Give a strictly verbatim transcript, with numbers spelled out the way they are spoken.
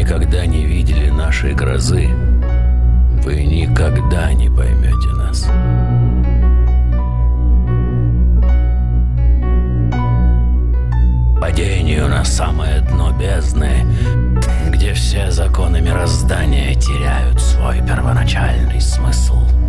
никогда не видели нашей грозы, вы никогда не поймете нас. Падению на самое дно бездны, где все законы мироздания теряют свой первоначальный смысл.